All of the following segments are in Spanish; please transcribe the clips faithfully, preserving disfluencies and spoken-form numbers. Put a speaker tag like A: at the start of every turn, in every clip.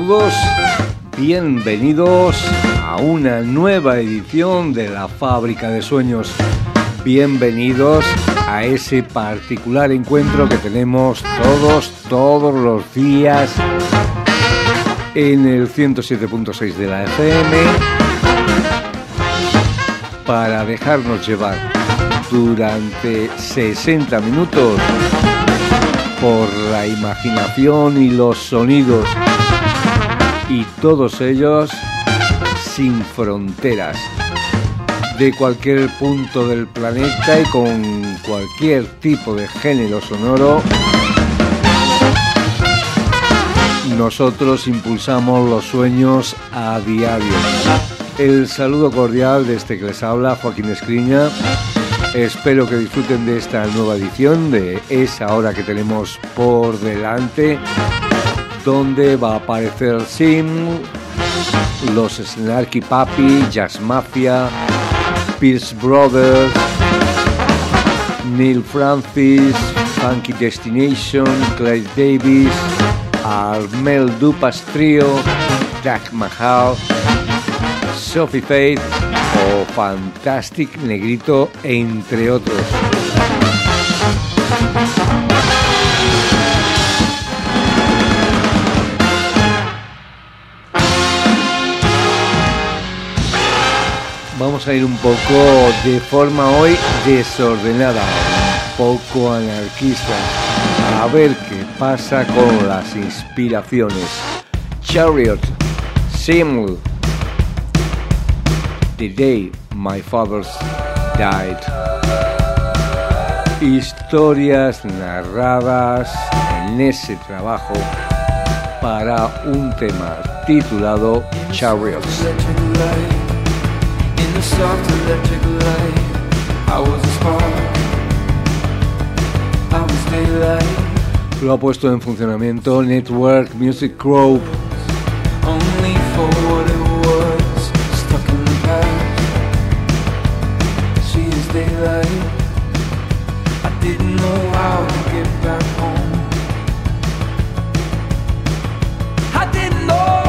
A: todos, bienvenidos a una nueva edición de La Fábrica de Sueños. Bienvenidos a ese particular encuentro que tenemos todos, todos los días en el ciento siete punto seis de la F M para dejarnos llevar durante sesenta minutos por la imaginación y los sonidos, y todos ellos sin fronteras, de cualquier punto del planeta y con cualquier tipo de género sonoro. Nosotros impulsamos los sueños a diario. El saludo cordial de este que les habla, Joaquín Escriña. Espero que disfruten de esta nueva edición de esa hora que tenemos por delante, donde va a aparecer Sim, los Snarky Puppy, Jazz Mafia, Pierce Brothers, Neil Francis, Funky Destination, Clay Davis, Armel Dupas Trio, Jack Mahal, Sophie Faith o Fantastic Negrito, entre otros. Vamos a ir un poco de forma hoy desordenada, un poco anarquista, a ver qué pasa con las inspiraciones. Chariot, Simul, The Day My Father Died. Historias narradas en ese trabajo para un tema titulado Chariots.
B: In the soft electric light, I was a spark, I was daylight.
A: Lo ha puesto en funcionamiento Network Music Group.
B: Only for what it was, stuck in the past. She is daylight. I didn't know how to get back home. I didn't know.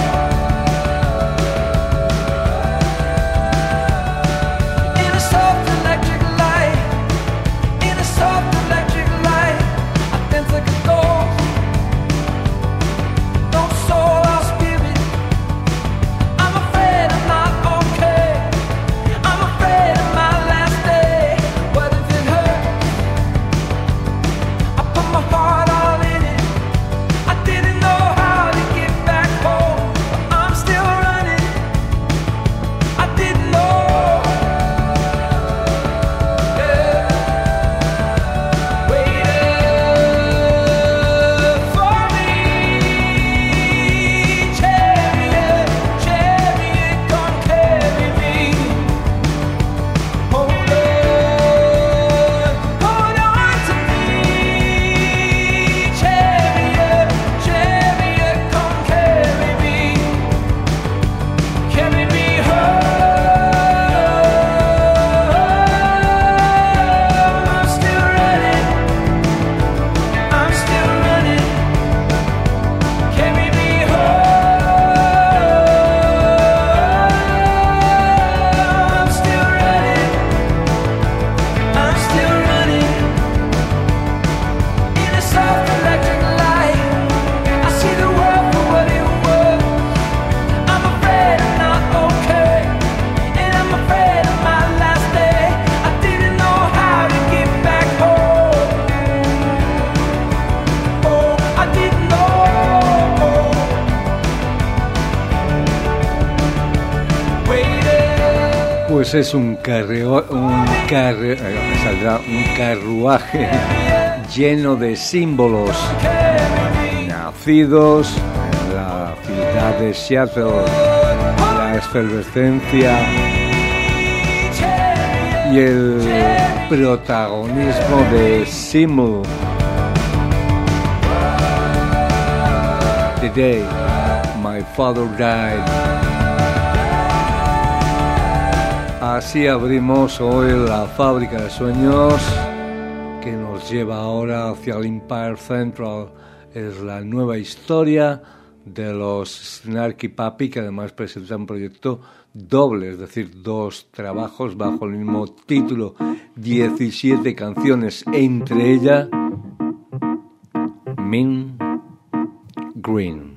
A: Pues es un carreo, un carre, me saldrá un carruaje lleno de símbolos nacidos en la ciudad de Seattle, la efervescencia y el protagonismo de Simul. The Day My Father Died. Así abrimos hoy la Fábrica de Sueños, que nos lleva ahora hacia el Empire Central. Es la nueva historia de los Snarky Puppy, que además presentan un proyecto doble, es decir, dos trabajos bajo el mismo título, diecisiete canciones, entre ellas Mean Green.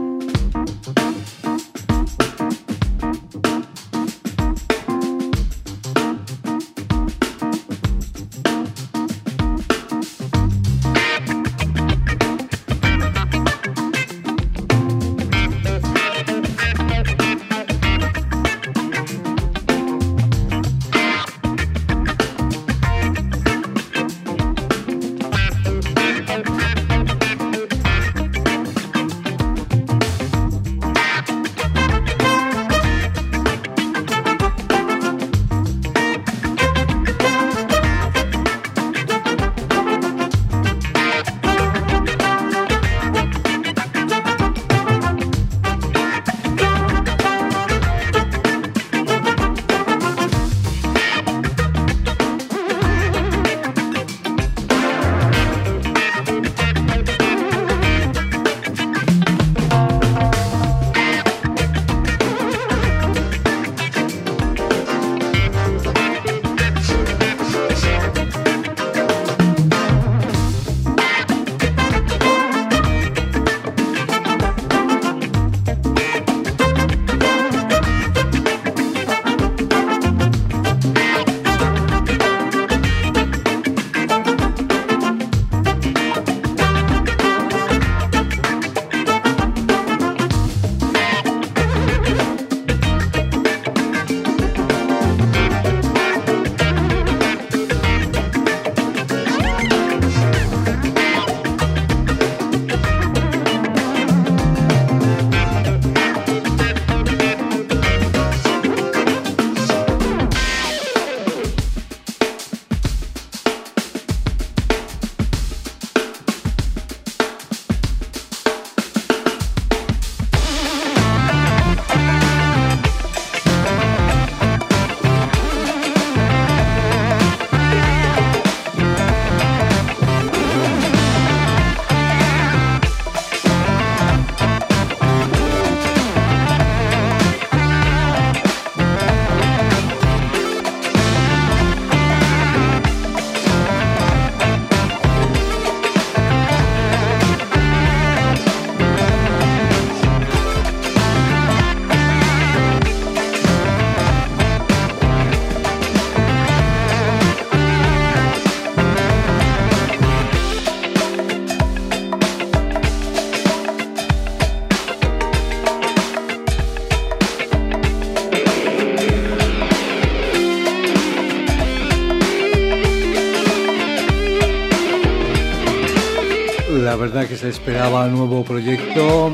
A: La verdad que se esperaba un nuevo proyecto,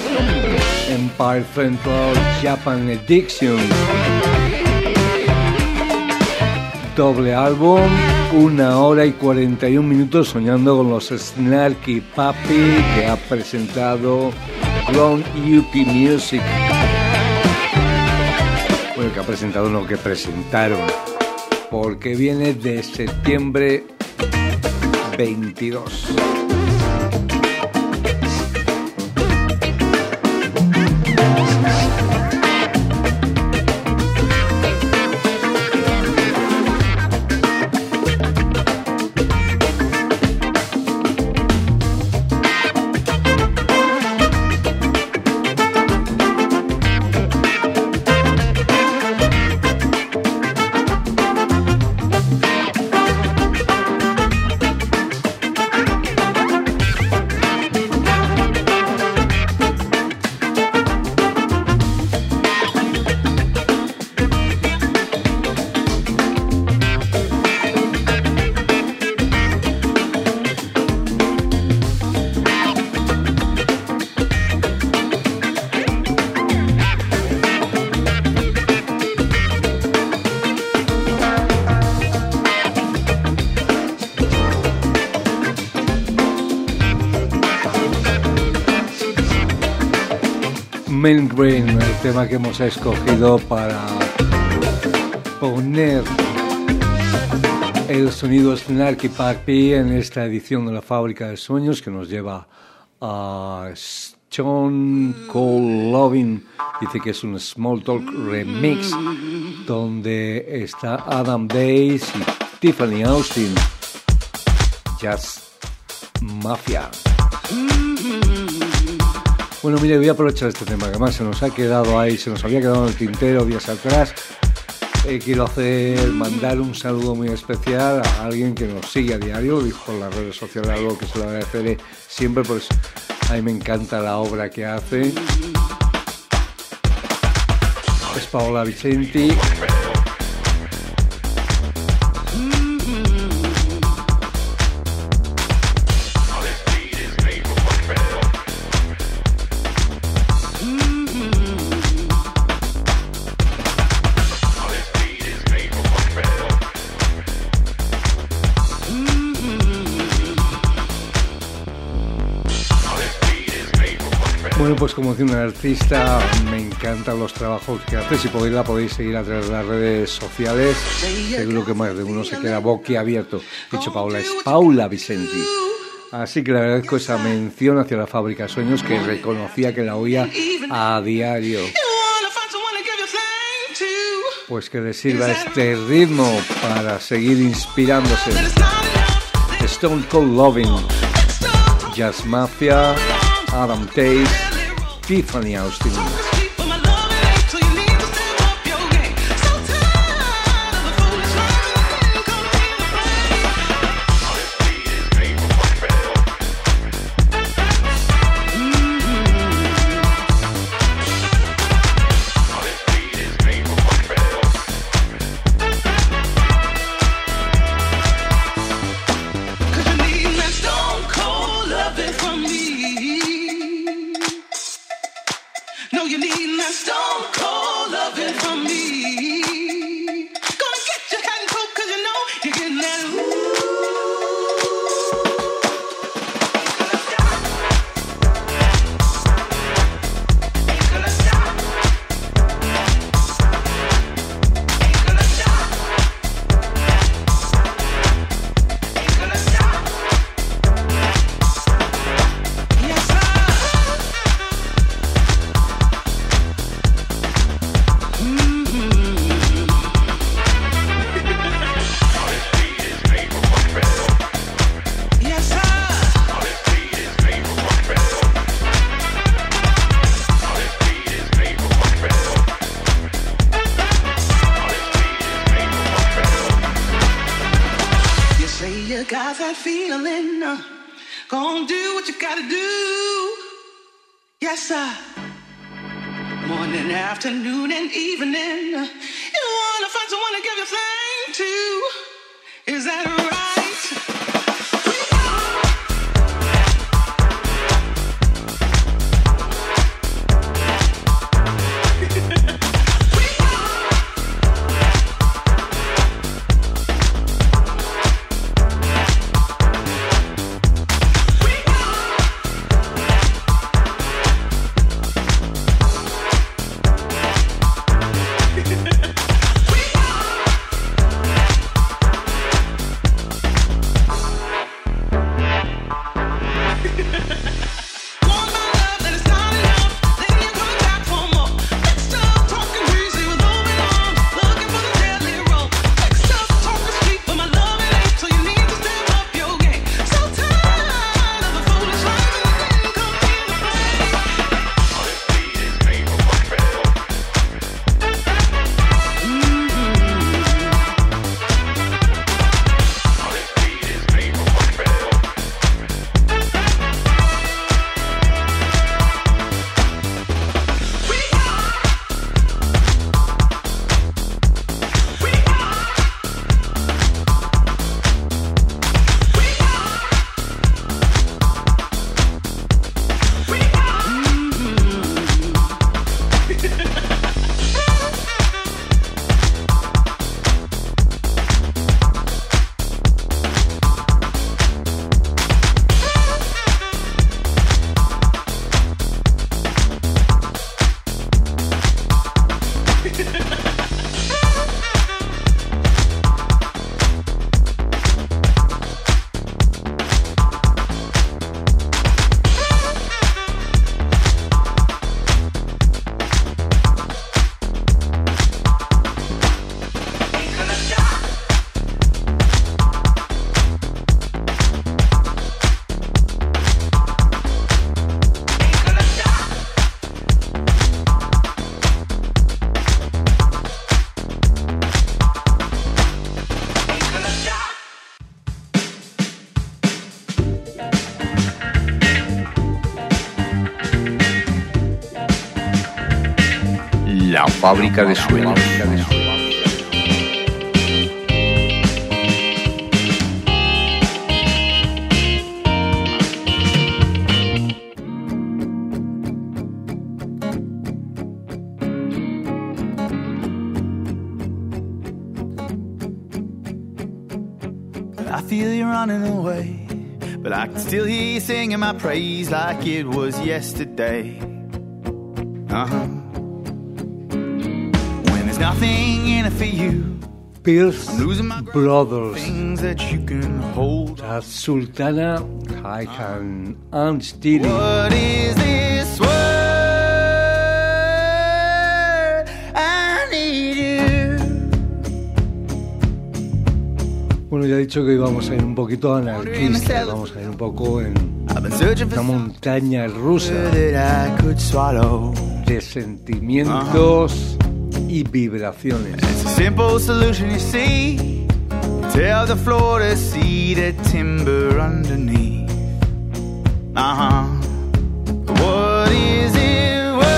A: Empire Central Japan Addiction. Doble álbum, una hora y cuarenta y un minutos soñando con los Snarky Puppy, que ha presentado Grown U P Music. Bueno, que ha presentado lo que presentaron, porque viene de septiembre veintidós. Mean Green, el tema que hemos escogido para poner el sonido Snarky Puppy en esta edición de la Fábrica de Sueños, que nos lleva a Stone Cold Loving. Dice que es un Small Talk remix donde está Adam Days y Tiffany Austin. Jazz Mafia. Bueno, mire, voy a aprovechar este tema que además se nos ha quedado ahí, se nos había quedado en el tintero días atrás. Eh, quiero hacer, mandar un saludo muy especial a alguien que nos sigue a diario, lo dijo por las redes sociales, algo que se lo agradeceré siempre, pues a mí me encanta la obra que hace. Es Paola Vicenti. Bueno, pues como decía una artista, me encantan los trabajos que hace. Si podéis, la podéis seguir a través de las redes sociales. Seguro que más de uno se queda boquiabierto. Dicho Paula, es Paula Vicenti. Así que le agradezco esa mención hacia la Fábrica de Sueños, que reconocía que la oía a diario. Pues que le sirva este ritmo para seguir inspirándose. Stone Cold Loving, Jazz Mafia, Adam Days, Tiffany Austin.
B: Afternoon and evening, you wanna find someone to give your thing to. Is that right?
A: La fábrica de sueños.
C: I feel you running away, but I can still hear you singing my praise like it was yesterday. Uh-huh. When there's nothing in it for you,
A: Pierce Brothers,
C: things that you can hold.
A: La Sultana, I Can Unsteady.
C: What is this word? I need you.
A: Bueno, ya he dicho que íbamos a ir un poquito anarquistas, vamos a ir un poco en una montaña rusa de sentimientos y vibraciones.
C: It's a simple solution, you see. Tell the floor to see the timber underneath. Uh-huh. What is it worth?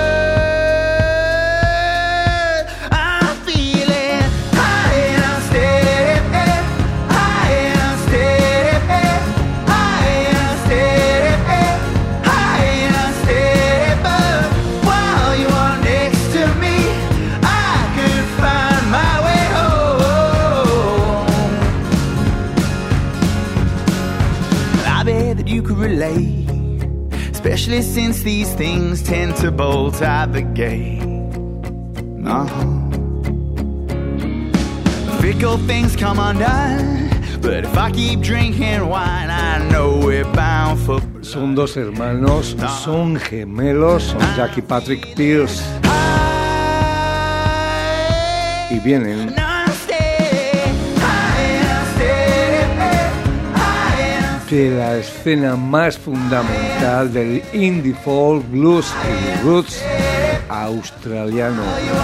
C: I'm feeling high and unsteady, high and unsteady, high and unsteady, high and unsteady. But while you are next to me, I could find my way home. I bet that you could relate, especially since these things tend to bolt out the gate. Uh-huh. Fickle things come undone, but if I keep drinking wine, I know we're bound for blood.
A: Son dos hermanos, son gemelos, son Jack y Patrick Pierce. Y vienen de la escena más fundamental del indie folk, blues y roots australiano.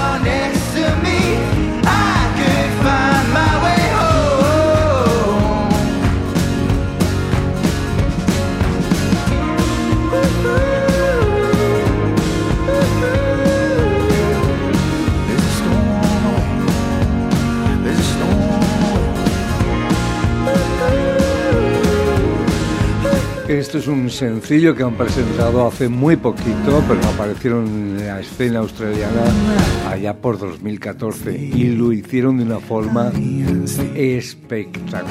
A: Esto es un sencillo que han presentado hace muy poquito, pero aparecieron en la escena australiana allá por dos mil catorce y lo hicieron de una forma espectacular.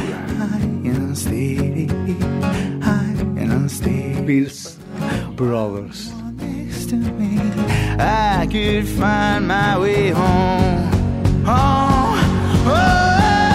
A: Pierce Brothers.
C: I could find my way home. Home. Oh.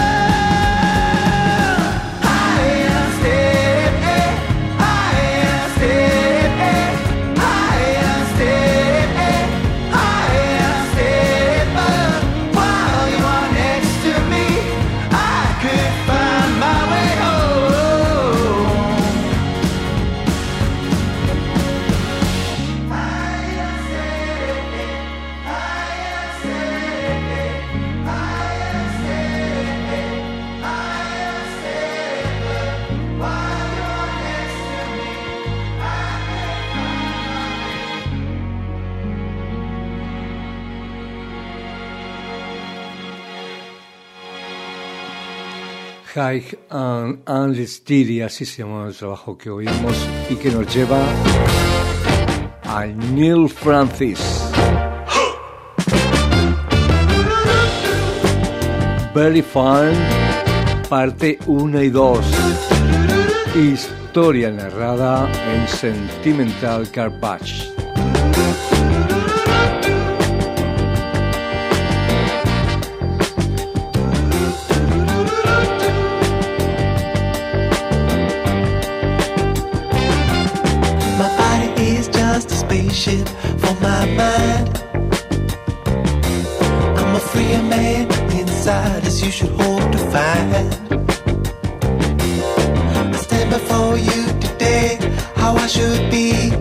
A: High and Unsteady, así se llama el trabajo que oímos y que nos lleva a Neil Francis. Very Fun, parte uno y dos. Historia narrada en Sentimental Garbage.
D: For my mind, I'm a freer man inside, as you should hope to find. I stand before you today, how I should be,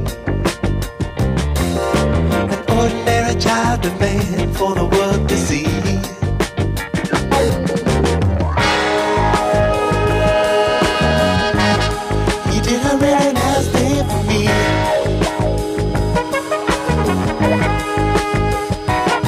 D: an ordinary child of man for the world to see. You did a really nice thing for me.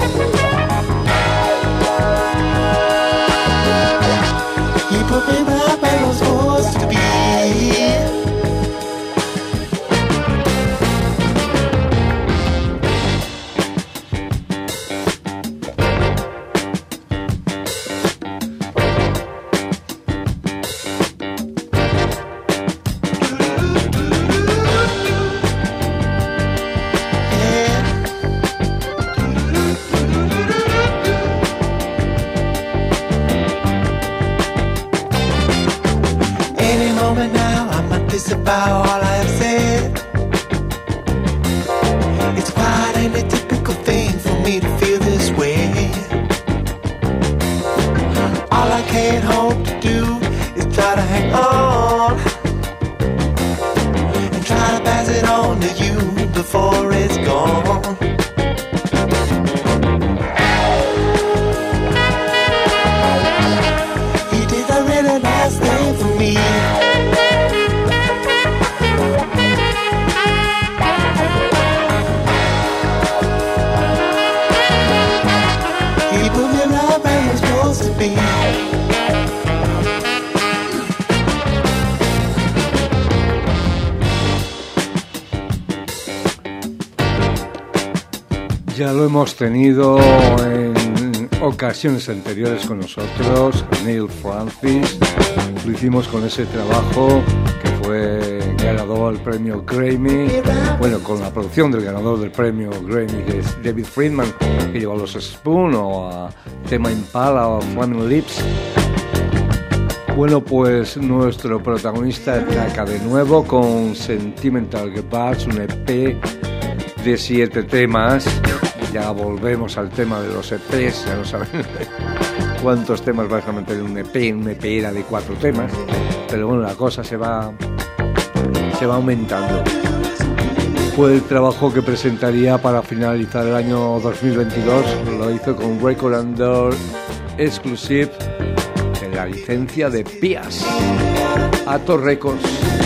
D: disavow all I have said. It's quite an atypical thing for me to feel this way. All I can hope to do is try to hang on and try to pass it on to you before it's gone. You did a really nice thing for me. You put me right where you're supposed to be.
A: Ya lo hemos tenido en ocasiones anteriores con nosotros, Neil Francis. Lo hicimos con ese trabajo que fue ganador del premio Grammy. Bueno, con la producción del ganador del premio Grammy, que es David Friedman, que llevó a los Spoon o a Tame Impala o Flaming Lips. Bueno, pues nuestro protagonista ataca de nuevo con Sentimental Goodbyes, un E P de siete temas. Ya volvemos al tema de los E Pes, ya no saben cuántos temas vas a meter en un E P. Un E P era de cuatro temas, pero bueno, la cosa se va se va aumentando. Fue el trabajo que presentaría para finalizar el año dos mil veintidós. Lo hizo con Record Under Exclusive en la licencia de Pias, Atos Records.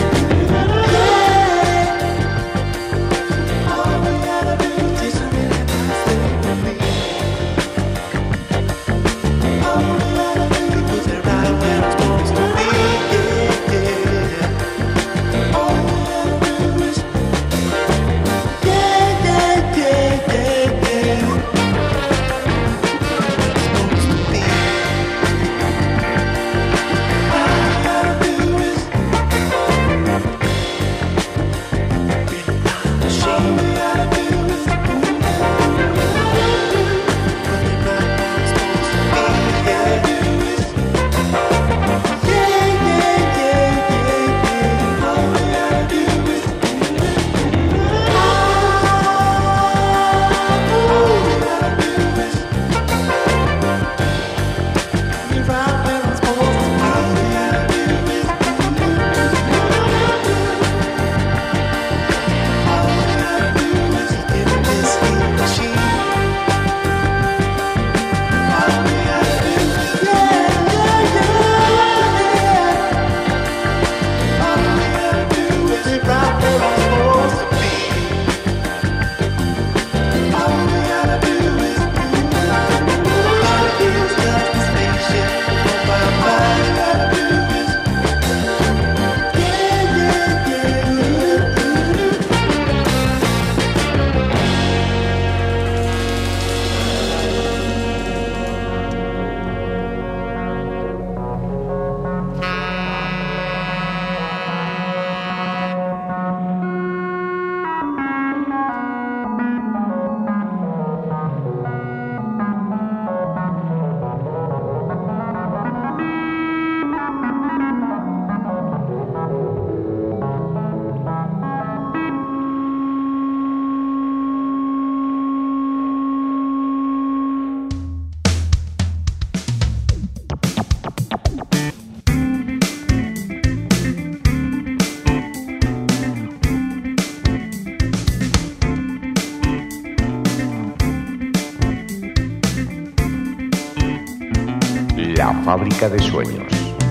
E: La fábrica de sueños.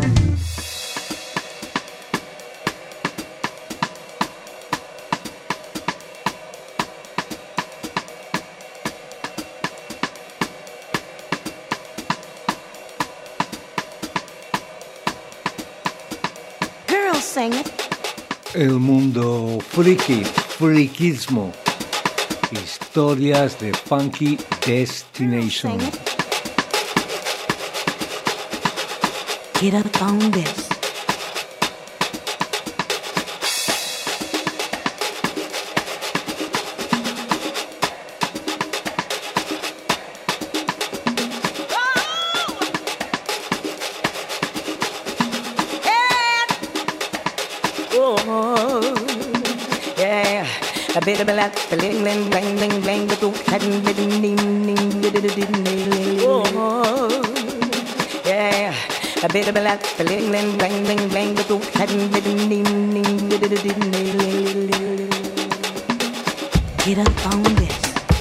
F: Girls sing it.
A: El mundo friki, friquismo. Historias de Funky Destination.
F: Sing it. Get up on this. Oh, yeah. A bit of a lot, a little bling, bling, bling, bling, but don't have any ding, ding, ding, ding, ding, oh, yeah. A bit of a lot, a little bling, bling, bling, bling, but don't have any ding, ding, ding, ding, get up on this.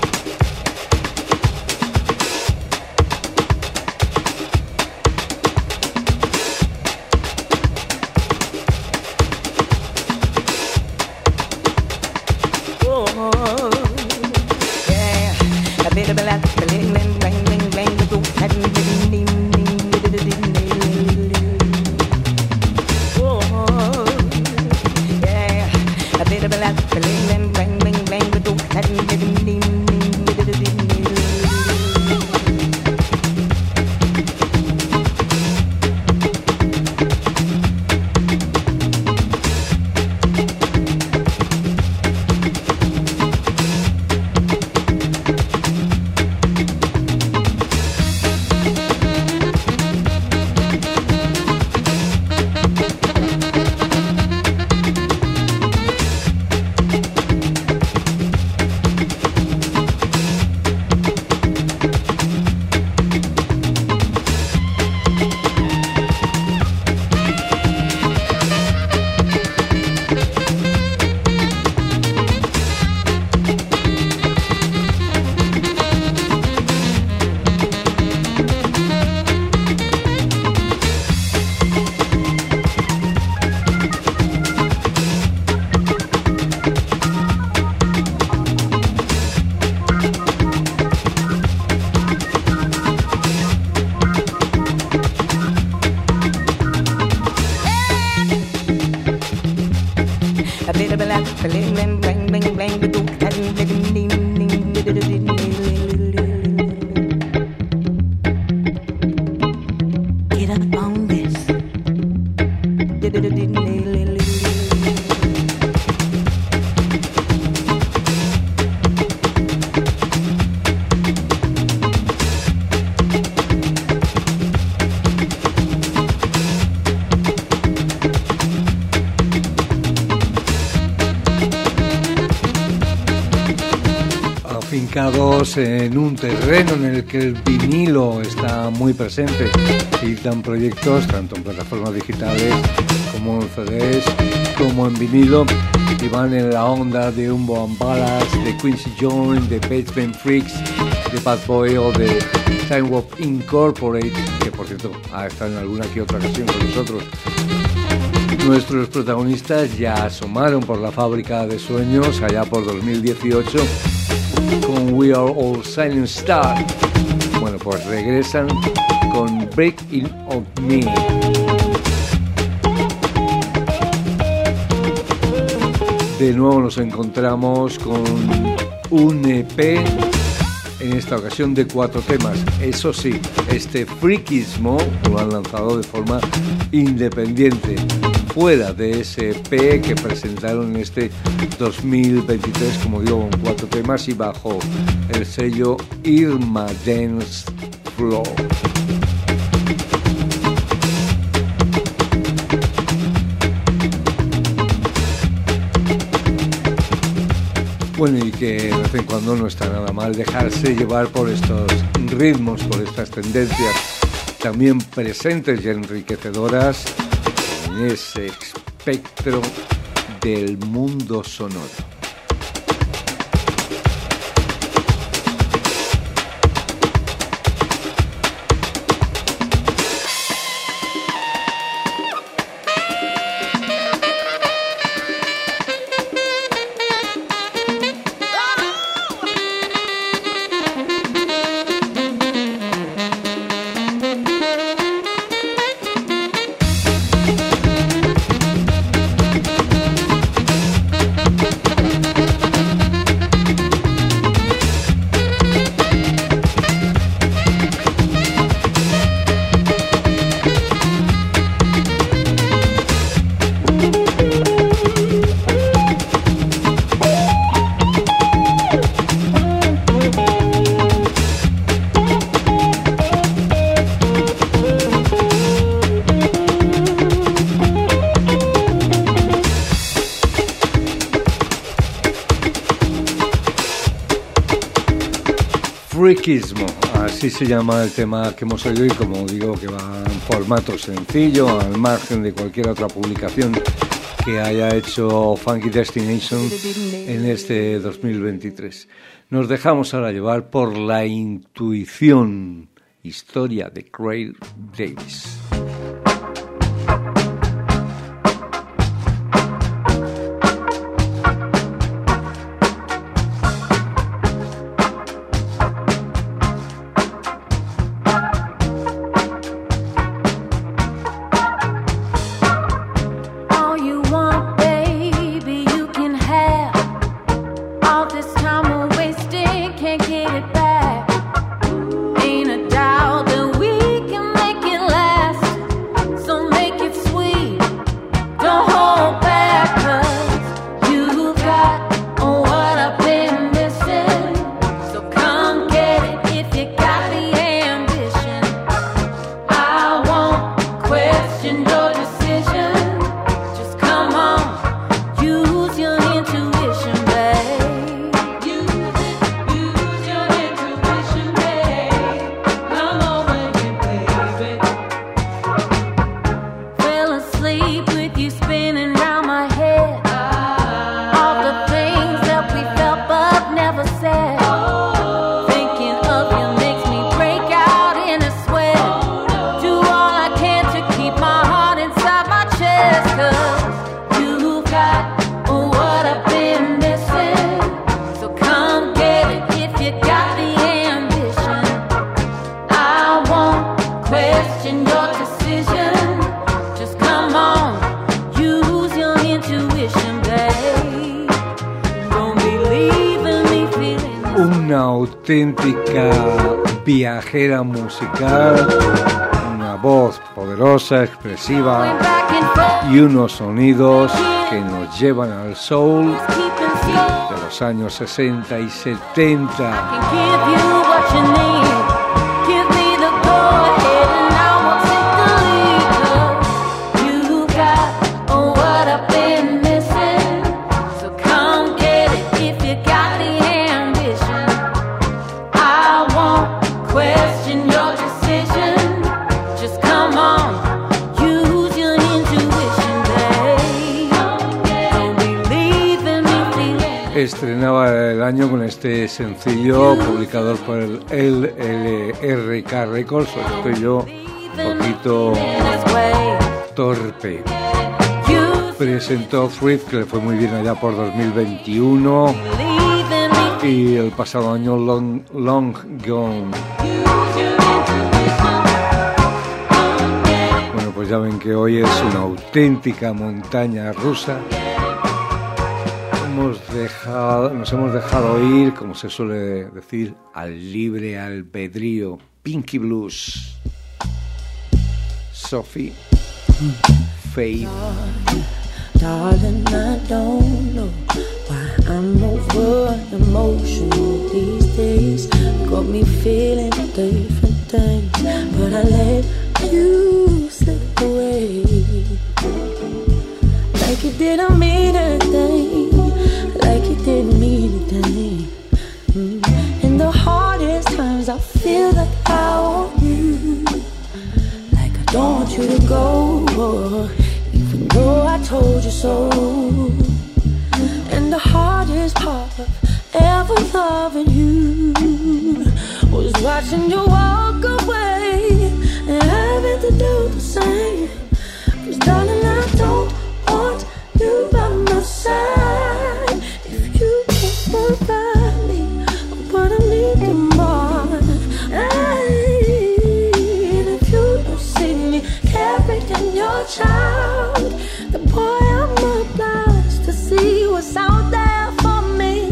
A: En un terreno en el que el vinilo está muy presente, editan proyectos tanto en plataformas digitales como en C Ds, como en vinilo, y van en la onda de Umbo and Ballads, de Quincy Jones, de Basement Freaks, de Bad Boy o de Time Warp Incorporated, que por cierto ha estado en alguna que otra ocasión con nosotros. Nuestros protagonistas ya asomaron por la Fábrica de Sueños allá por dos mil dieciocho con We Are All Silent Star. Bueno, pues regresan con Breaking of Me. De nuevo nos encontramos con un E P, en esta ocasión de cuatro temas. Eso sí, este Freakismo lo han lanzado de forma independiente, fuera de ese E P que presentaron en este dos mil veintitrés, como digo, con cuatro temas y bajo el sello Irma Dance Floor. Bueno, y que de vez en cuando no está nada mal dejarse llevar por estos ritmos, por estas tendencias también presentes y enriquecedoras en ese espectro del mundo sonoro. Freakismo, así se llama el tema que hemos oído y como digo que va en formato sencillo, al margen de cualquier otra publicación que haya hecho Funky Destination en este dos mil veintitrés. Nos dejamos ahora llevar por la intuición, historia de Craig Davis. Auténtica viajera musical, una voz poderosa, expresiva y unos sonidos que nos llevan al soul de los años sesenta y setenta. Estrenaba el año con este sencillo publicado por el L R K Records. Estoy yo un poquito torpe. Presentó Fruit, que le fue muy bien allá por dos mil veintiuno, y el pasado año Long, Long Gone. Bueno, pues ya ven que hoy es una auténtica montaña rusa. Hemos dejado, nos hemos dejado ir, como se suele decir, al libre albedrío. Pinky Blues, Sophie, Faith.
G: Darling, I don't know why I'm over emotional these days. Got me feeling different things, but I let you slip away. Like it didn't mean a thing, like it didn't mean a thing. Mm. In the hardest times I feel like I want you, like I don't want you to go, even though I told you so. And the hardest part of ever loving you was watching you walk away and having to do the same. 'Cause darling, I don't want you by my side. If you can't provide me what I need the most, and if you don't see me carrying your child, then boy, I'm obliged to see what's out there for me.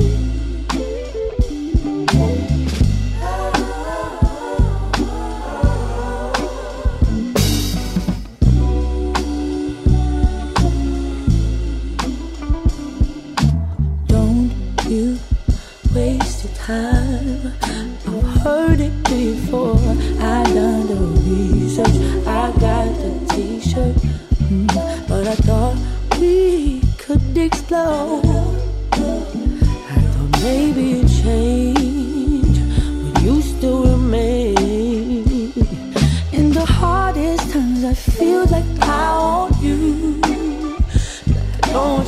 G: Don't you waste your time. I've heard it before. I done the research. I got the t-shirt, mm, but I thought we could explore. I thought maybe it'd change when you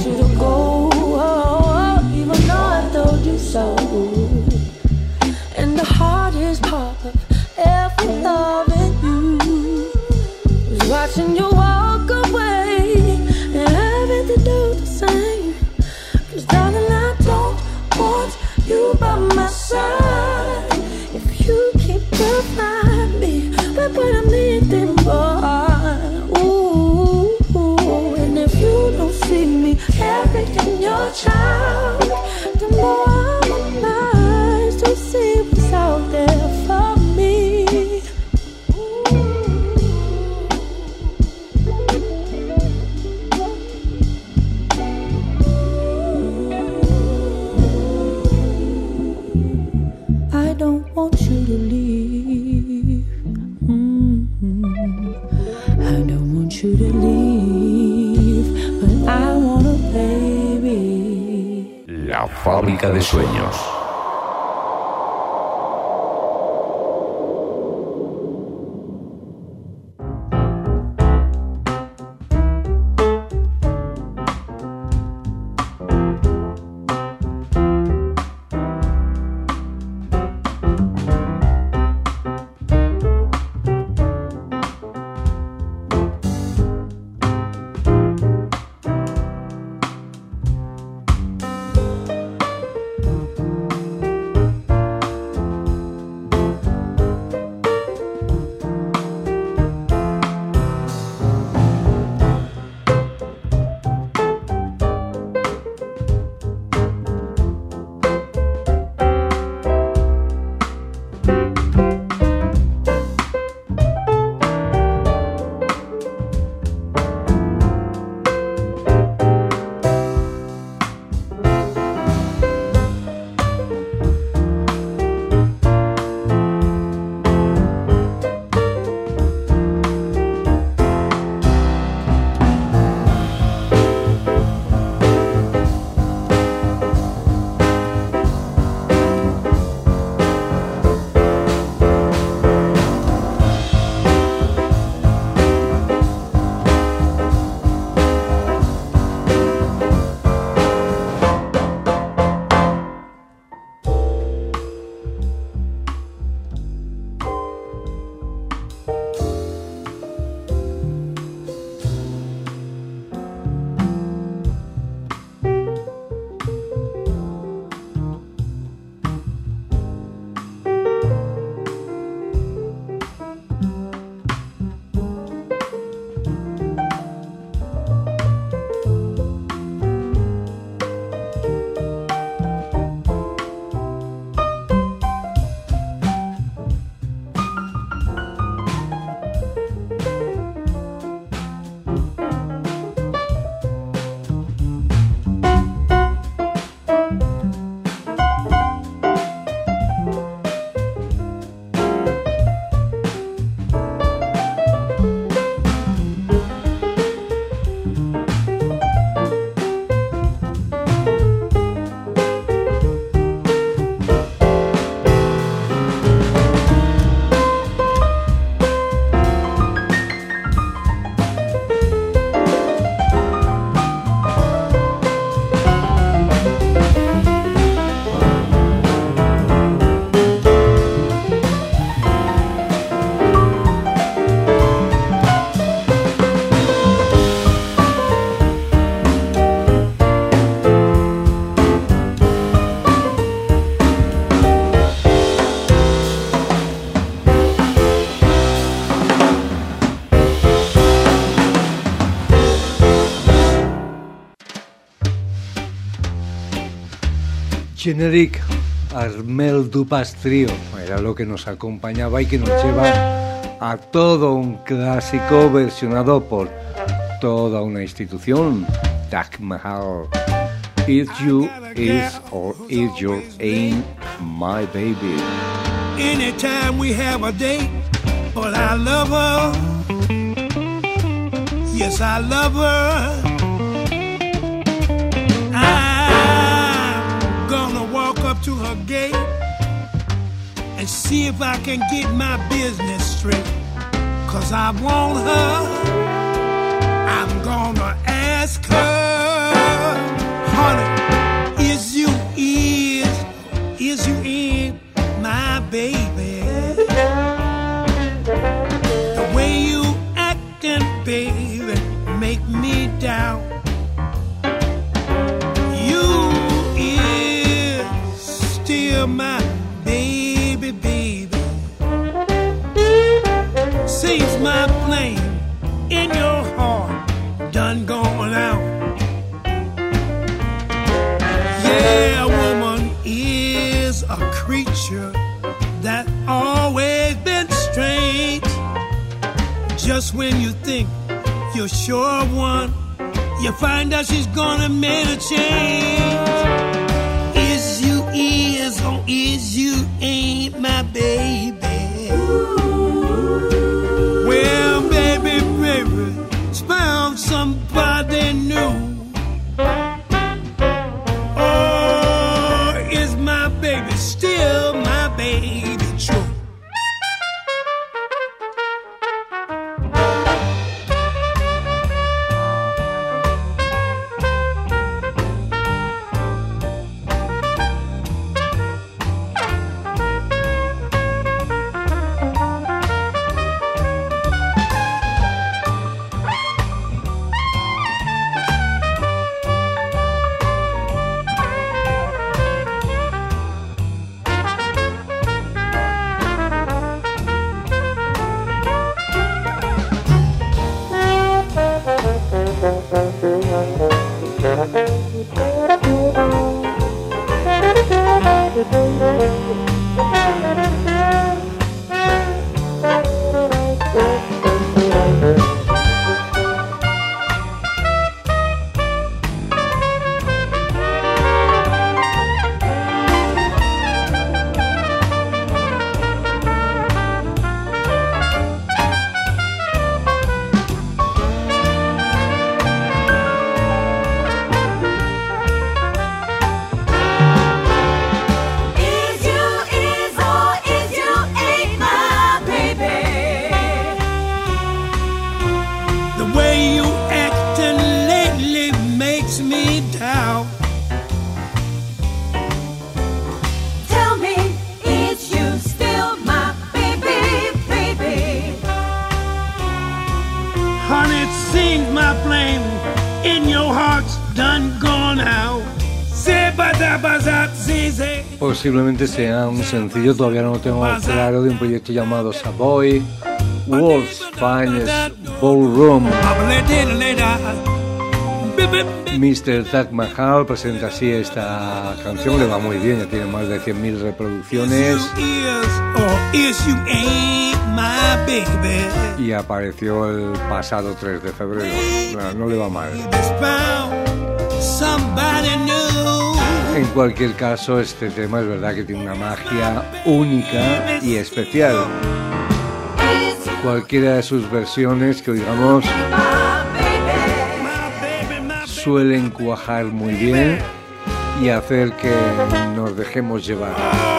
G: you to go, even though I told you so. And the hardest part of ever loving you was watching you walk away and having to do the same. Cause darling, I don't want you by my side. If you keep denying me, that's what I'm needing for. Ooh, ooh, and if you don't see me carrying your child, the more I'm nice to see what's out there for me. I don't want you to leave. Mm-hmm. I don't want you to leave, but I want a baby.
E: La fábrica de sueños.
A: Generic, Armel Dupas Trio, era lo que nos acompañaba y que nos lleva a todo un clásico versionado por toda una institución, Taj Mahal. Is you, is or is your ain't my baby.
H: Anytime we have a date, but I love her. Yes, I love her. I'm gonna walk up to her gate and see if I can get my business straight. Cause I want her. I'm gonna ask her. my flame in your heart done gone out. Yeah, a woman is a creature that always been strange. Just when you think you're sure of one, you find out she's gonna make a change. Is you is or is you ain't my baby? Well, baby, baby, found somebody new. Or is my baby still my baby true?
A: Posiblemente sea un sencillo, todavía no lo tengo claro, de un proyecto llamado Savoy, World's Finest Ballroom. mister Taj Mahal presenta así esta canción, le va muy bien, ya tiene más de cien mil reproducciones y apareció el pasado tres de febrero, no, no le va mal. En cualquier caso, este tema es verdad que tiene una magia única y especial. Cualquiera de sus versiones que oigamos suelen cuajar muy bien y hacer que nos dejemos llevar.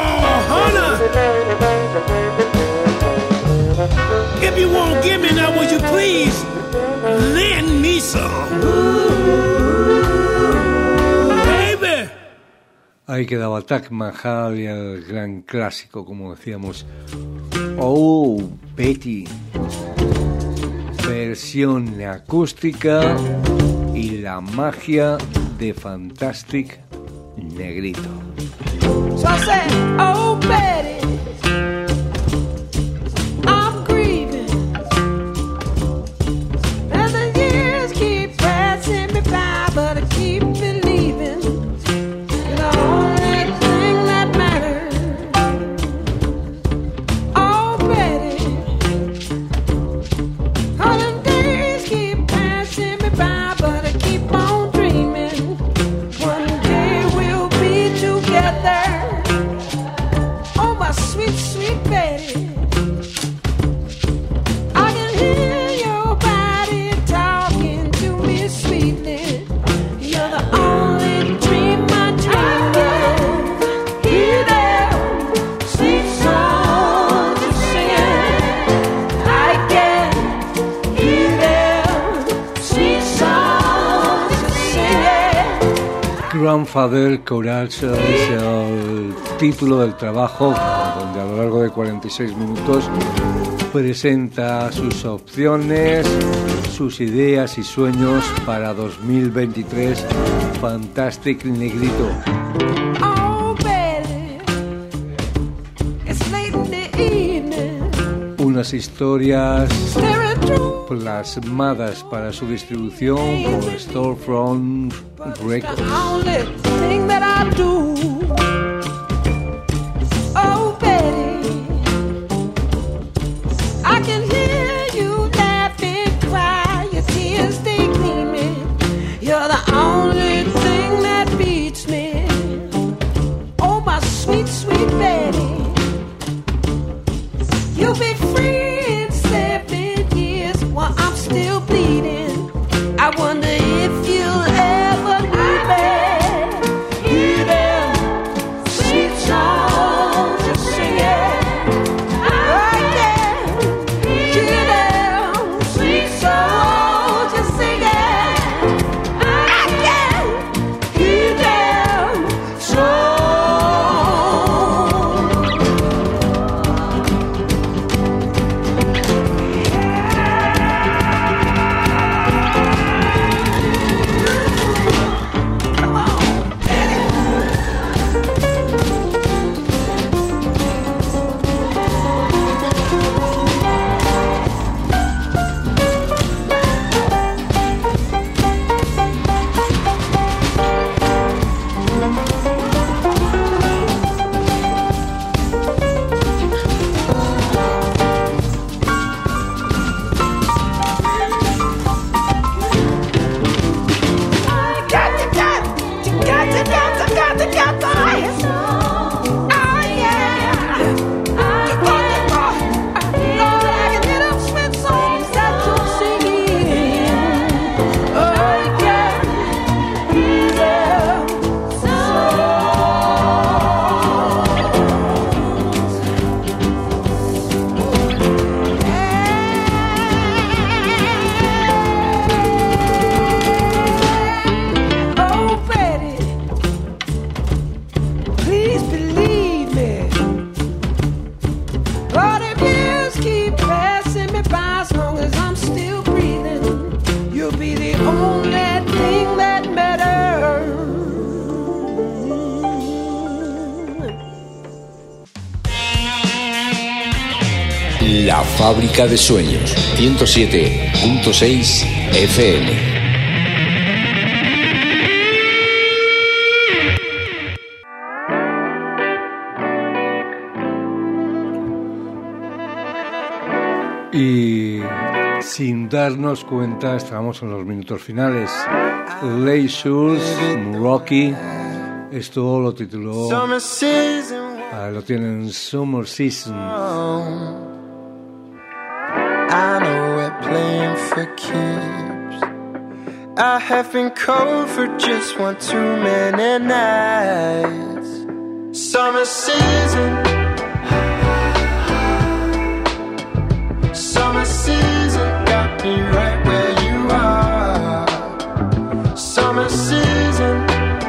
H: If you won't give me now, would you please lend me some?
A: Ahí quedaba Taj Mahal y el gran clásico, como decíamos, Oh Betty, versión acústica y la magia de Fantastic Negrito.
G: So I said, oh Betty, I'm grieving, and the years keep passing me by, but I keep believing.
A: Grandfather Courage es el título del trabajo, donde a lo largo de cuarenta y seis minutos presenta sus opciones, sus ideas y sueños para dos mil veintitrés. Fantastic Negrito.
G: Oh, baby, it's late in the evening.
A: Una unas historias plasmadas para su distribución por Storefront Records.
I: You'll be free in seven years while I'm still bleeding. I wonder if you'll ever leave me. Hear them sweet songs you're singing. I can hear them sweet songs you're singing. I can hear them songs.
E: La Fábrica de Sueños, ciento siete punto seis F M.
A: Y sin darnos cuenta, estamos en los minutos finales. Lay Shores, Rocky, esto lo tituló, ah, lo tienen Summer Season.
J: I know we're playing for keeps. I have been cold for just one too many nights. Summer season, summer season got me right where you are. Summer season,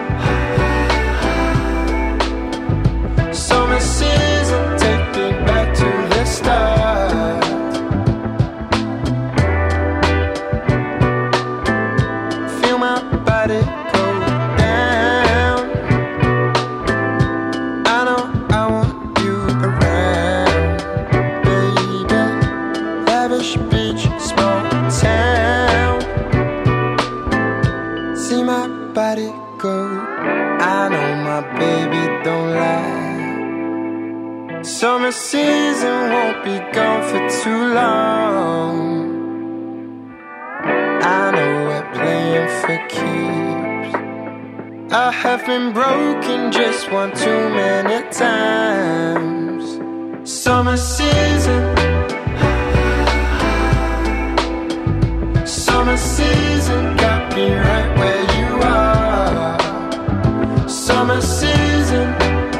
J: summer season, take me back to the start. Summer season won't be gone for too long. I know we're playing for keeps. I have been broken just one too many times. Summer season, summer season got me right where you are. Summer season,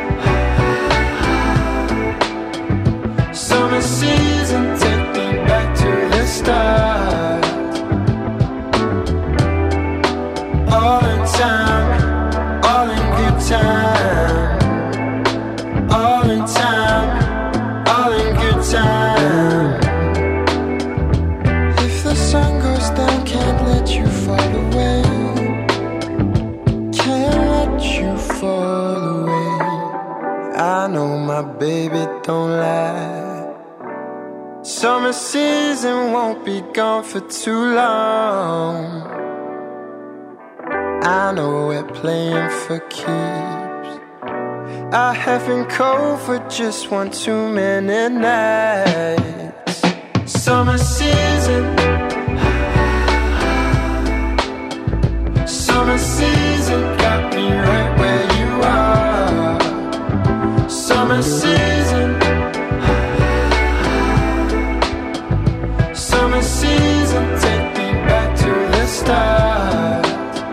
J: summer season, take me back to the start. All in time, all in good time. All in time, all in good time. If the sun goes down, can't let you fall away. Can't let you fall away. I know my baby don't lie. Summer season won't be gone for too long. I know we're playing for keeps. I have been cold for just one too many nights. Summer season, summer season got me right where you are. Summer season, summer season, take me back to the start.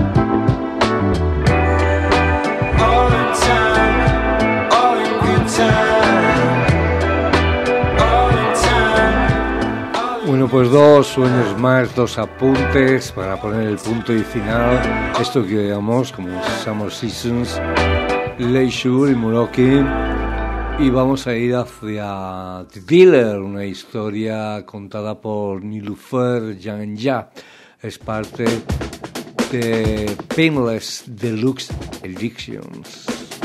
J: All in time, all in good time, all in time.
A: Bueno, pues dos sueños más, dos apuntes para poner el punto y final. Esto que llamamos como Summer Seasons, Leisure y Muroki. Y vamos a ir hacia The Dealer, una historia contada por Niloufer Janja. Es parte de Painless Deluxe Editions.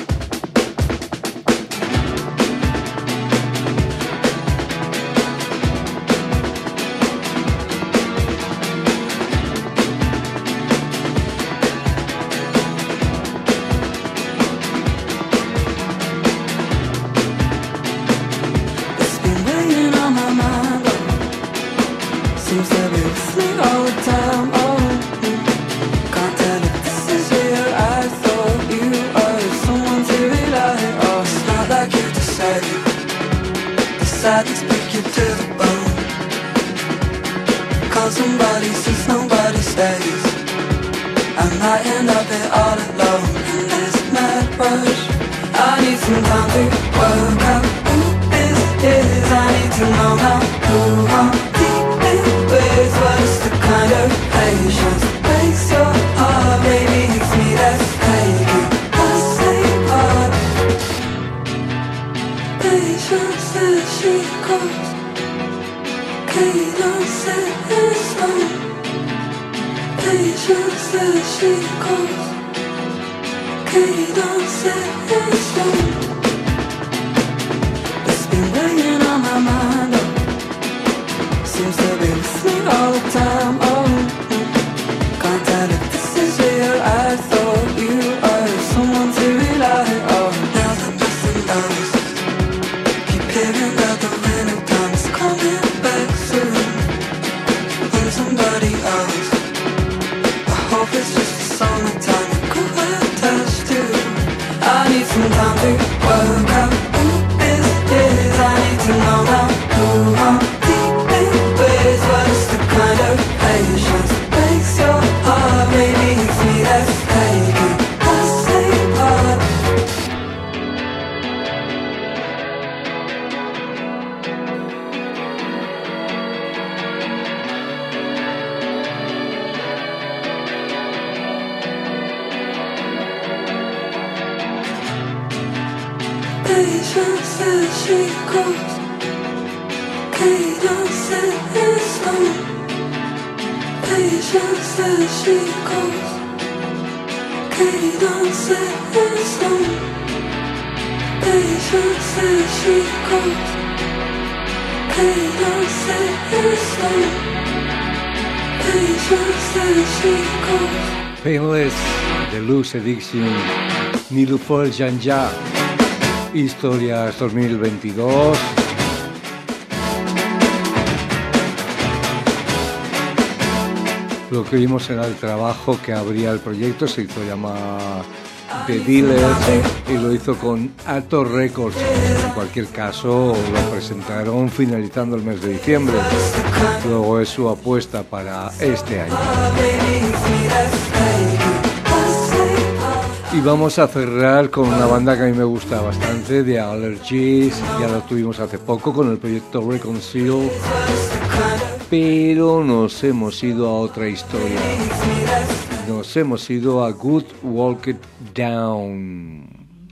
A: Painless Deluxe Edition, Niloufer Janja, Historias dos mil veintidós. Lo que vimos era el trabajo que abría el proyecto, se hizo llamar The Dealer y lo hizo con Ator Records. En cualquier caso, lo presentaron finalizando el mes de diciembre. Luego es su apuesta para este año. Y vamos a cerrar con una banda que a mí me gusta bastante, The Allergies. Ya lo tuvimos hace poco con el proyecto Reconcile. Pero nos hemos ido a otra historia. Nos hemos ido a Good Walk It Down.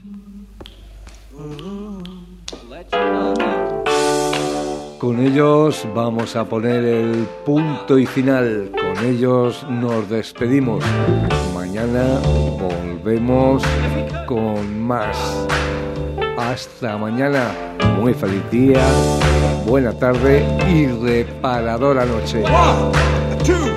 A: Con ellos vamos a poner el punto y final. Con ellos nos despedimos. Mañana volvemos con más. Hasta mañana. muy feliz día, buena tarde y reparadora noche.
K: One, two.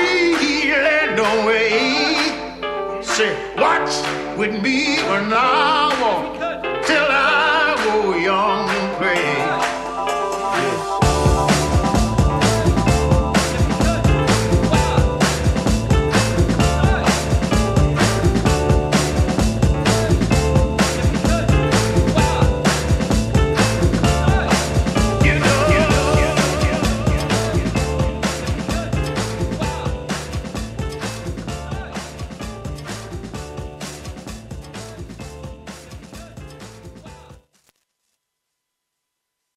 L: With me or not.